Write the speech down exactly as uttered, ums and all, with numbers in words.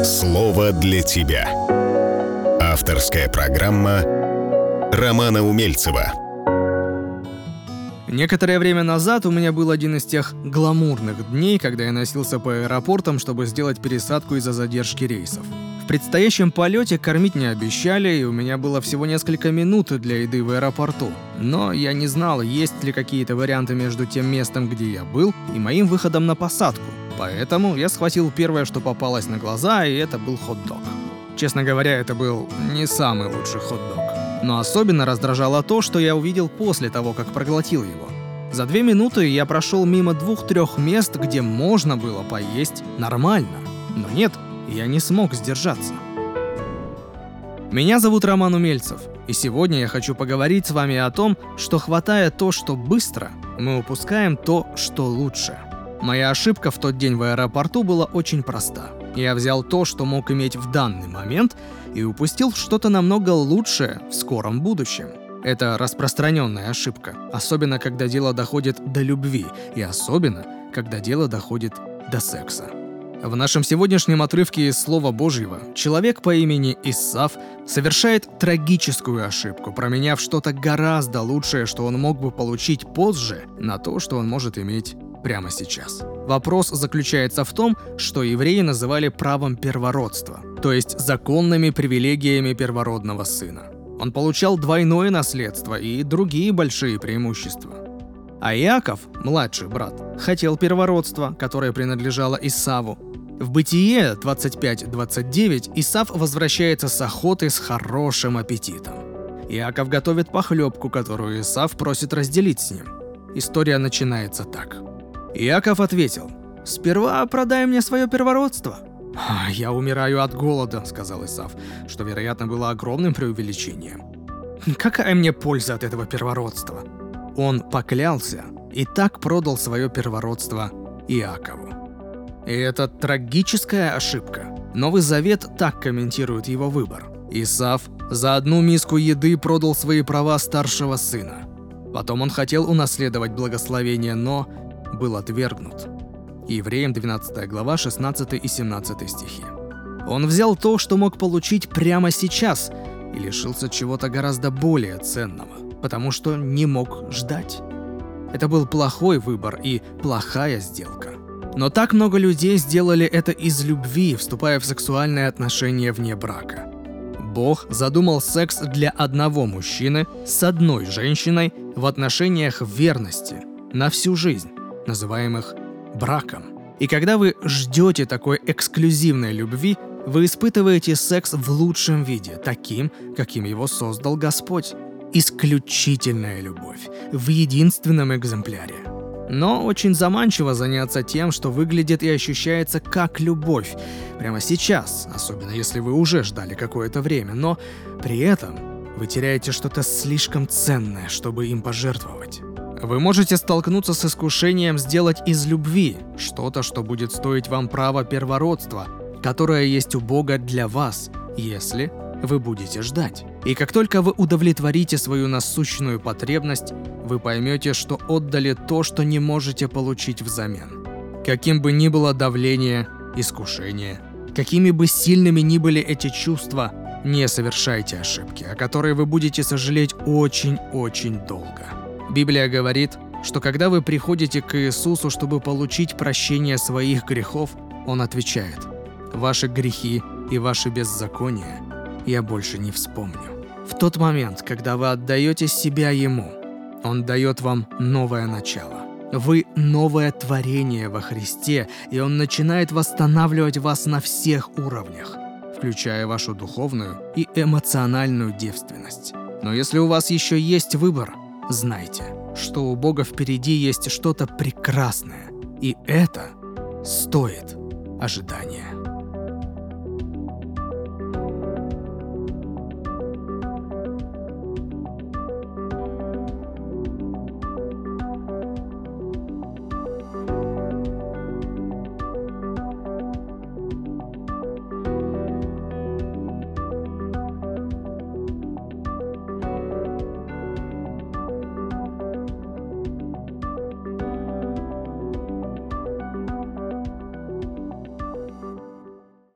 Слово для тебя. Авторская программа Романа Умельцева. Некоторое время назад у меня был один из тех гламурных дней, когда я носился по аэропортам, чтобы сделать пересадку из-за задержки рейсов. В предстоящем полете кормить не обещали, и у меня было всего несколько минут для еды в аэропорту. Но я не знал, есть ли какие-то варианты между тем местом, где я был, и моим выходом на посадку. Поэтому я схватил первое, что попалось на глаза, и это был хот-дог. Честно говоря, это был не самый лучший хот-дог. Но особенно раздражало то, что я увидел после того, как проглотил его. За две минуты я прошел мимо двух-трех мест, где можно было поесть нормально. Но нет, я не смог сдержаться. Меня зовут Роман Умельцев, и сегодня я хочу поговорить с вами о том, что хватая то, что быстро, мы упускаем то, что лучше. Моя ошибка в тот день в аэропорту была очень проста. Я взял то, что мог иметь в данный момент, и упустил что-то намного лучшее в скором будущем. Это распространенная ошибка, особенно когда дело доходит до любви, и особенно, когда дело доходит до секса. В нашем сегодняшнем отрывке из Слова Божьего человек по имени Исав совершает трагическую ошибку, променяв что-то гораздо лучшее, что он мог бы получить позже, на то, что он может иметь прямо сейчас. Вопрос заключается в том, что евреи называли правом первородства, то есть законными привилегиями первородного сына. Он получал двойное наследство и другие большие преимущества. А Иаков, младший брат, хотел первородства, которое принадлежало Исаву. В Бытие двадцать пять двадцать девять Исав возвращается с охоты с хорошим аппетитом. Иаков готовит похлебку, которую Исав просит разделить с ним. История начинается так. Иаков ответил: «Сперва продай мне свое первородство». «Я умираю от голода», — сказал Исав, что, вероятно, было огромным преувеличением. «Какая мне польза от этого первородства?» Он поклялся и так продал свое первородство Иакову. И это трагическая ошибка. Новый Завет так комментирует его выбор. Исав за одну миску еды продал свои права старшего сына. Потом он хотел унаследовать благословение, но был отвергнут. Евреям двенадцатая глава, шестнадцатый и семнадцатый стихи. Он взял то, что мог получить прямо сейчас, и лишился чего-то гораздо более ценного, потому что не мог ждать. Это был плохой выбор и плохая сделка. Но так много людей сделали это из любви, вступая в сексуальные отношения вне брака. Бог задумал секс для одного мужчины с одной женщиной в отношениях верности на всю жизнь, называемых браком. И когда вы ждете такой эксклюзивной любви, вы испытываете секс в лучшем виде, таким, каким его создал Господь. Исключительная любовь в единственном экземпляре. Но очень заманчиво заняться тем, что выглядит и ощущается как любовь прямо сейчас, особенно если вы уже ждали какое-то время, но при этом вы теряете что-то слишком ценное, чтобы им пожертвовать. Вы можете столкнуться с искушением сделать из любви что-то, что будет стоить вам права первородства, которое есть у Бога для вас, если вы будете ждать. И как только вы удовлетворите свою насущную потребность, вы поймете, что отдали то, что не можете получить взамен. Каким бы ни было давление, искушение, какими бы сильными ни были эти чувства, не совершайте ошибки, о которой вы будете сожалеть очень-очень долго. Библия говорит, что когда вы приходите к Иисусу, чтобы получить прощение своих грехов, Он отвечает: «Ваши грехи и ваши беззакония я больше не вспомню». В тот момент, когда вы отдаете себя Ему, Он дает вам новое начало. Вы новое творение во Христе, и Он начинает восстанавливать вас на всех уровнях, включая вашу духовную и эмоциональную девственность. Но если у вас еще есть выбор, знайте, что у Бога впереди есть что-то прекрасное, и это стоит ожидания.